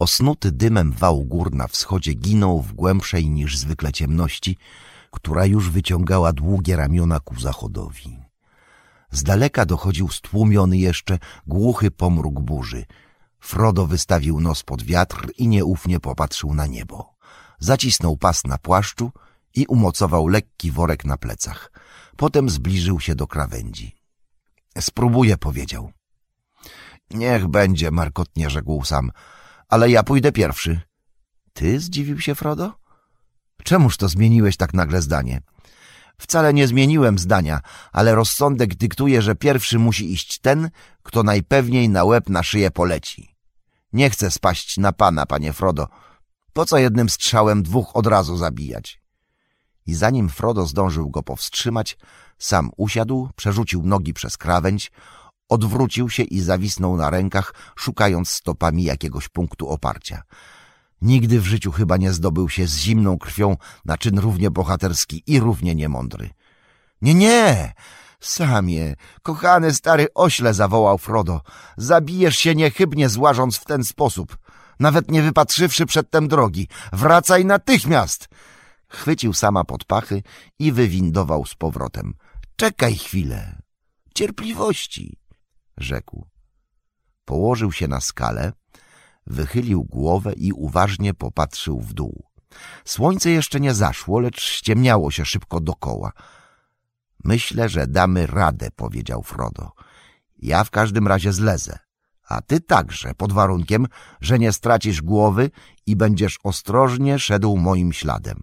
Osnuty dymem wał gór na wschodzie ginął w głębszej niż zwykle ciemności, która już wyciągała długie ramiona ku zachodowi. Z daleka dochodził stłumiony jeszcze, głuchy pomruk burzy. Frodo wystawił nos pod wiatr i nieufnie popatrzył na niebo. Zacisnął pas na płaszczu i umocował lekki worek na plecach. Potem zbliżył się do krawędzi. Spróbuję, powiedział. Niech będzie, markotnie rzekł Sam, ale ja pójdę pierwszy. Ty? Zdziwił się Frodo. Czemuż to zmieniłeś tak nagle zdanie? Wcale nie zmieniłem zdania, ale rozsądek dyktuje, że pierwszy musi iść ten, kto najpewniej na łeb na szyję poleci. Nie chcę spaść na pana, panie Frodo. Po co jednym strzałem dwóch od razu zabijać? I zanim Frodo zdążył go powstrzymać, Sam usiadł, przerzucił nogi przez krawędź, odwrócił się i zawisnął na rękach, szukając stopami jakiegoś punktu oparcia. Nigdy w życiu chyba nie zdobył się z zimną krwią na czyn równie bohaterski i równie niemądry. Nie, Samie, kochany stary ośle, zawołał Frodo. Zabijesz się niechybnie, złażąc w ten sposób, nawet nie wypatrzywszy przedtem drogi. Wracaj natychmiast! Chwycił Sama pod pachy i wywindował z powrotem. Czekaj chwilę. Cierpliwości, rzekł. Położył się na skale, wychylił głowę i uważnie popatrzył w dół. Słońce jeszcze nie zaszło, lecz ściemniało się szybko dokoła. Myślę, że damy radę, powiedział Frodo. Ja w każdym razie zlezę, a ty także, pod warunkiem, że nie stracisz głowy i będziesz ostrożnie szedł moim śladem.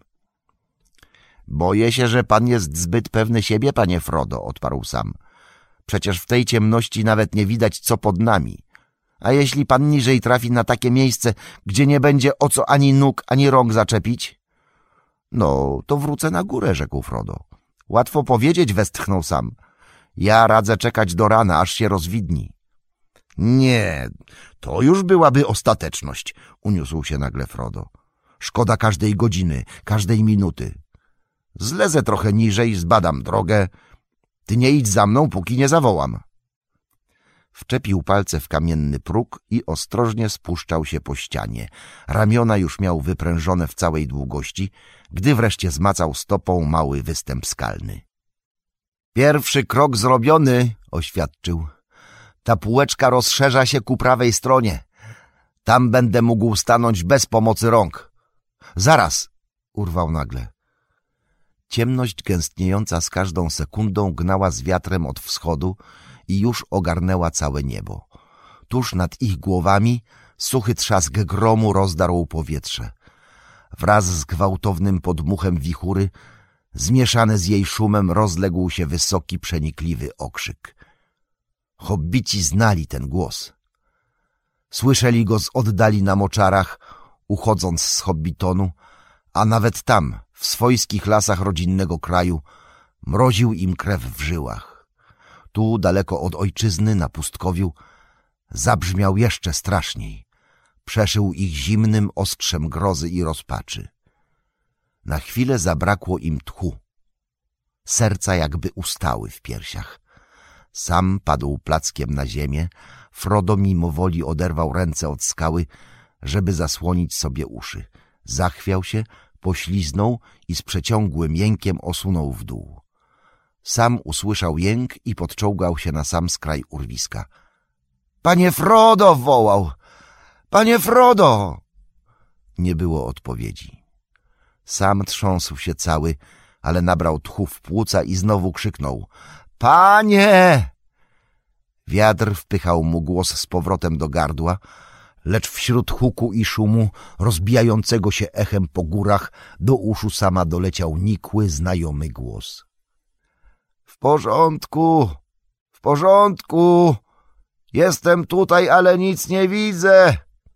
Boję się, że pan jest zbyt pewny siebie, panie Frodo, odparł Sam. Przecież w tej ciemności nawet nie widać, co pod nami. A jeśli pan niżej trafi na takie miejsce, gdzie nie będzie o co ani nóg, ani rąk zaczepić? No, to wrócę na górę, rzekł Frodo. Łatwo powiedzieć, westchnął Sam. Ja radzę czekać do rana, aż się rozwidni. Nie, to już byłaby ostateczność, uniósł się nagle Frodo. Szkoda każdej godziny, każdej minuty. Zlezę trochę niżej, zbadam drogę. Ty nie idź za mną, póki nie zawołam. Wczepił palce w kamienny próg i ostrożnie spuszczał się po ścianie. Ramiona już miał wyprężone w całej długości, gdy wreszcie zmacał stopą mały występ skalny. Pierwszy krok zrobiony, oświadczył. Ta półeczka rozszerza się ku prawej stronie. Tam będę mógł stanąć bez pomocy rąk. Zaraz, urwał nagle. Ciemność gęstniejąca z każdą sekundą gnała z wiatrem od wschodu i już ogarnęła całe niebo. Tuż nad ich głowami suchy trzask gromu rozdarł powietrze. Wraz z gwałtownym podmuchem wichury, zmieszany z jej szumem, rozległ się wysoki, przenikliwy okrzyk. Hobbici znali ten głos. Słyszeli go z oddali na moczarach, uchodząc z Hobbitonu, a nawet tam, w swojskich lasach rodzinnego kraju, mroził im krew w żyłach. Tu, daleko od ojczyzny, na pustkowiu, zabrzmiał jeszcze straszniej. Przeszył ich zimnym ostrzem grozy i rozpaczy. Na chwilę zabrakło im tchu. Serca jakby ustały w piersiach. Sam padł plackiem na ziemię, Frodo mimowoli oderwał ręce od skały, żeby zasłonić sobie uszy. Zachwiał się, pośliznął i z przeciągłym jękiem osunął w dół. Sam usłyszał jęk i podczołgał się na sam skraj urwiska. — Panie Frodo! — wołał. — Panie Frodo! Nie było odpowiedzi. Sam trząsł się cały, ale nabrał tchu w płuca i znowu krzyknął. — Panie! Wiatr wpychał mu głos z powrotem do gardła, lecz wśród huku i szumu rozbijającego się echem po górach do uszu Sama doleciał nikły, znajomy głos. — W porządku, w porządku, jestem tutaj, ale nic nie widzę.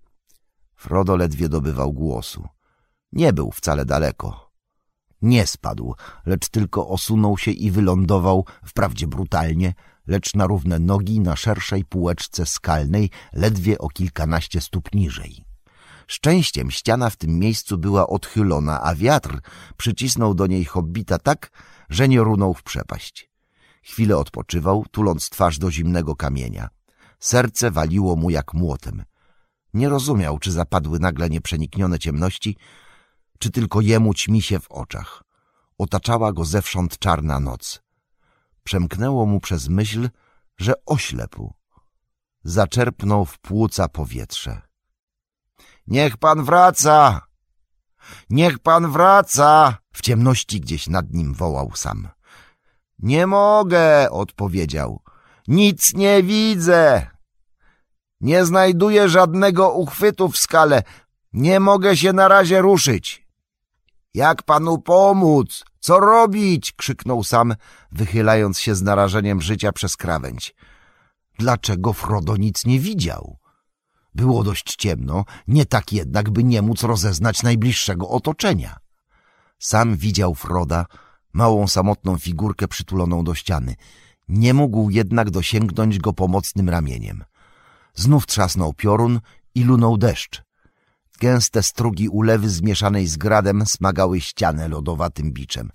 Frodo ledwie dobywał głosu. Nie był wcale daleko. Nie spadł, lecz tylko osunął się i wylądował, wprawdzie brutalnie, lecz na równe nogi na szerszej półeczce skalnej, ledwie o kilkanaście stóp niżej. Szczęściem ściana w tym miejscu była odchylona, a wiatr przycisnął do niej hobbita tak, że nie runął w przepaść. Chwilę odpoczywał, tuląc twarz do zimnego kamienia. Serce waliło mu jak młotem. Nie rozumiał, czy zapadły nagle nieprzeniknione ciemności, czy tylko jemu ćmi się w oczach. Otaczała go zewsząd czarna noc. Przemknęło mu przez myśl, że oślepł. Zaczerpnął w płuca powietrze. Niech pan wraca! Niech pan wraca! W ciemności gdzieś nad nim wołał Sam. Nie mogę, odpowiedział. Nic nie widzę. Nie znajduję żadnego uchwytu w skale. Nie mogę się na razie ruszyć. Jak panu pomóc? Co robić? Krzyknął Sam, wychylając się z narażeniem życia przez krawędź. Dlaczego Frodo nic nie widział? Było dość ciemno, nie tak jednak, by nie móc rozeznać najbliższego otoczenia. Sam widział Froda, małą samotną figurkę przytuloną do ściany. Nie mógł jednak dosięgnąć go pomocnym ramieniem. Znów trzasnął piorun i lunął deszcz. Gęste strugi ulewy zmieszanej z gradem smagały ścianę lodowatym biczem.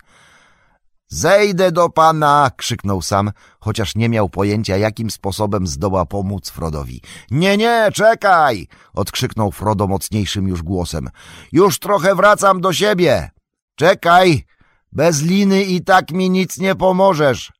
Zejdę do pana! Krzyknął Sam, chociaż nie miał pojęcia, jakim sposobem zdoła pomóc Frodowi. Nie, czekaj! Odkrzyknął Frodo mocniejszym już głosem. Już trochę wracam do siebie! Czekaj! Bez liny i tak mi nic nie pomożesz!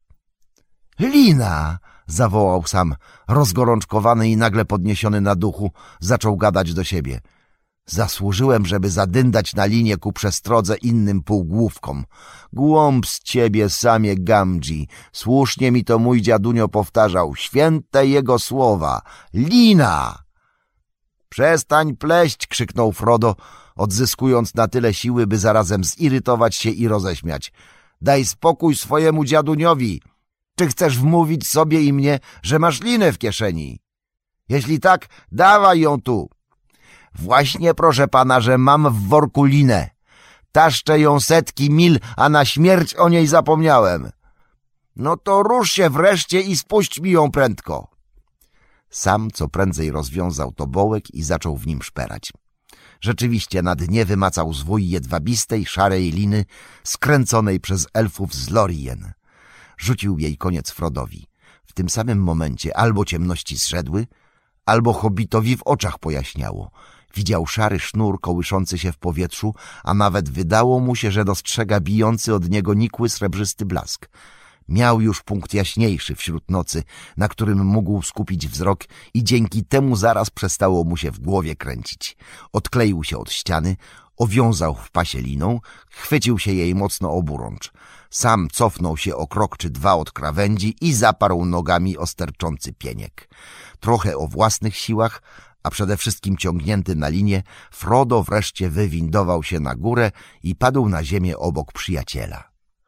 Lina! Zawołał Sam, rozgorączkowany i nagle podniesiony na duchu, zaczął gadać do siebie. Zasłużyłem, żeby zadyndać na linie ku przestrodze innym półgłówkom. Głąb z ciebie, Samie Gamgee. Słusznie mi to mój dziadunio powtarzał. Święte jego słowa. Lina! Przestań pleść, krzyknął Frodo, odzyskując na tyle siły, by zarazem zirytować się i roześmiać. Daj spokój swojemu dziaduniowi. Czy chcesz wmówić sobie i mnie, że masz linę w kieszeni? Jeśli tak, dawaj ją tu. Właśnie, proszę pana, że mam w worku linę. Taszczę ją setki mil, a na śmierć o niej zapomniałem. No to rusz się wreszcie i spuść mi ją prędko. Sam co prędzej rozwiązał tobołek i zaczął w nim szperać. Rzeczywiście na dnie wymacał zwój jedwabistej, szarej liny skręconej przez elfów z Lorien. Rzucił jej koniec Frodowi. W tym samym momencie albo ciemności zszedły, albo hobbitowi w oczach pojaśniało. Widział szary sznur kołyszący się w powietrzu, a nawet wydało mu się, że dostrzega bijący od niego nikły srebrzysty blask. Miał już punkt jaśniejszy wśród nocy, na którym mógł skupić wzrok i dzięki temu zaraz przestało mu się w głowie kręcić. Odkleił się od ściany, owiązał w pasie liną, chwycił się jej mocno oburącz. Sam cofnął się o krok czy dwa od krawędzi i zaparł nogami o sterczący pieniek. Trochę o własnych siłach, a przede wszystkim ciągnięty na linię, Frodo wreszcie wywindował się na górę i padł na ziemię obok przyjaciela.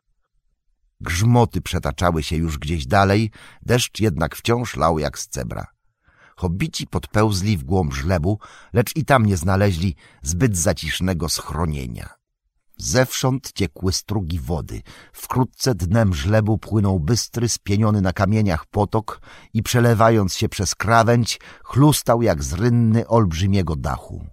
Grzmoty przetaczały się już gdzieś dalej, deszcz jednak wciąż lał jak z cebra. Hobbici podpełzli w głąb żlebu, lecz i tam nie znaleźli zbyt zacisznego schronienia. Zewsząd ciekły strugi wody. Wkrótce dnem żlebu płynął bystry, spieniony na kamieniach potok i przelewając się przez krawędź, chlustał jak z rynny olbrzymiego dachu.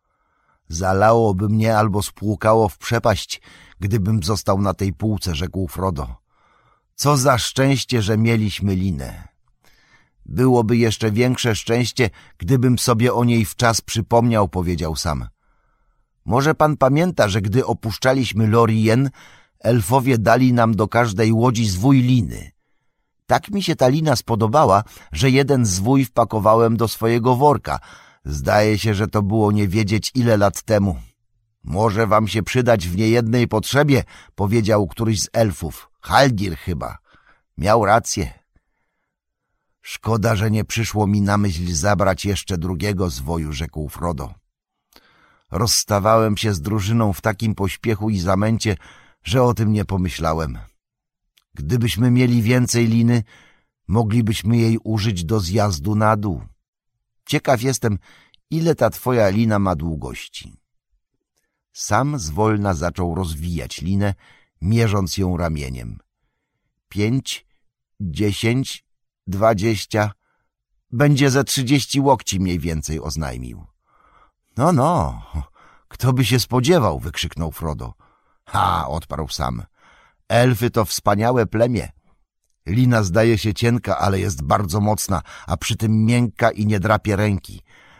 Zalałoby mnie albo spłukało w przepaść, gdybym został na tej półce, rzekł Frodo. Co za szczęście, że mieliśmy linę. Byłoby jeszcze większe szczęście, gdybym sobie o niej wczas przypomniał, powiedział Sam. Może pan pamięta, że gdy opuszczaliśmy Lorien, elfowie dali nam do każdej łodzi zwój liny. Tak mi się ta lina spodobała, że jeden zwój wpakowałem do swojego worka. Zdaje się, że to było nie wiedzieć ile lat temu. Może wam się przydać w niejednej potrzebie, powiedział któryś z elfów. Haldir chyba. Miał rację. Szkoda, że nie przyszło mi na myśl zabrać jeszcze drugiego zwoju, rzekł Frodo. Rozstawałem się z drużyną w takim pośpiechu i zamęcie, że o tym nie pomyślałem. Gdybyśmy mieli więcej liny, moglibyśmy jej użyć do zjazdu na dół. Ciekaw jestem, ile ta twoja lina ma długości. Sam zwolna zaczął rozwijać linę, mierząc ją ramieniem. 5, 10, 20, będzie ze 30 łokci mniej więcej, oznajmił. No, kto by się spodziewał, wykrzyknął Frodo. Ha, odparł Sam. Elfy to wspaniałe plemię. Lina zdaje się cienka, ale jest bardzo mocna, a przy tym miękka i nie drapie ręki.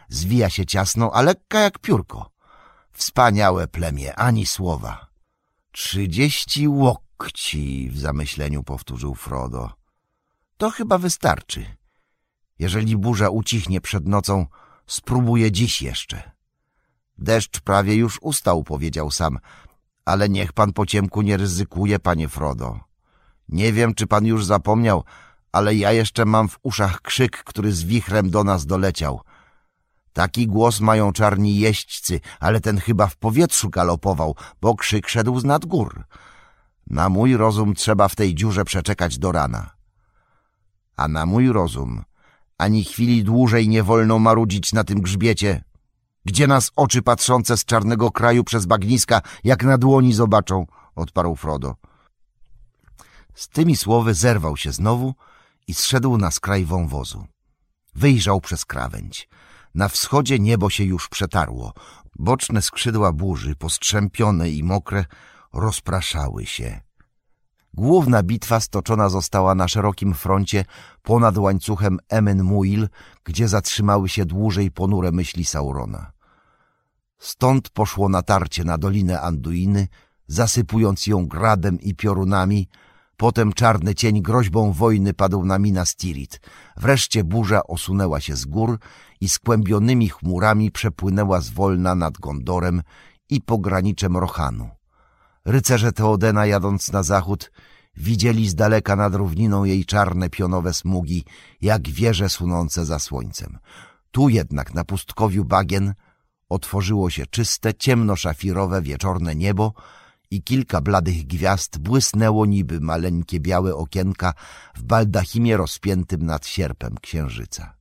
zwija się ciasno, a lekka jak piórko. Wspaniałe plemię, ani słowa. 30 łokci, w zamyśleniu powtórzył Frodo. To chyba wystarczy. Jeżeli burza ucichnie przed nocą, spróbuję dziś jeszcze. Deszcz prawie już ustał, powiedział sam, ale niech pan po ciemku nie ryzykuje, panie Frodo. Nie wiem, czy pan już zapomniał, ale ja jeszcze mam w uszach krzyk, który z wichrem do nas doleciał. Taki głos mają czarni jeźdźcy, ale ten chyba w powietrzu galopował, bo krzyk szedł z nad gór. Na mój rozum trzeba w tej dziurze przeczekać do rana. A na mój rozum ani chwili dłużej nie wolno marudzić na tym grzbiecie, gdzie nas oczy patrzące z czarnego kraju przez bagniska jak na dłoni zobaczą, odparł Frodo. Z tymi słowy zerwał się znowu i zszedł na skraj wąwozu. Wyjrzał przez krawędź. Na wschodzie niebo się już przetarło. Boczne skrzydła burzy, postrzępione i mokre, rozpraszały się. Główna bitwa stoczona została na szerokim froncie ponad łańcuchem Emyn Muil, gdzie zatrzymały się dłużej ponure myśli Saurona. Stąd poszło natarcie na dolinę Anduiny, zasypując ją gradem i piorunami. Potem czarny cień groźbą wojny padł na Minas Tirith. Wreszcie burza osunęła się z gór i skłębionymi chmurami przepłynęła zwolna nad Gondorem i pograniczem Rohanu. Rycerze Teodena, jadąc na zachód, widzieli z daleka nad równiną jej czarne pionowe smugi, jak wieże sunące za słońcem. Tu jednak na pustkowiu bagien otworzyło się czyste, ciemno-szafirowe wieczorne niebo i kilka bladych gwiazd błysnęło niby maleńkie białe okienka w baldachimie rozpiętym nad sierpem księżyca.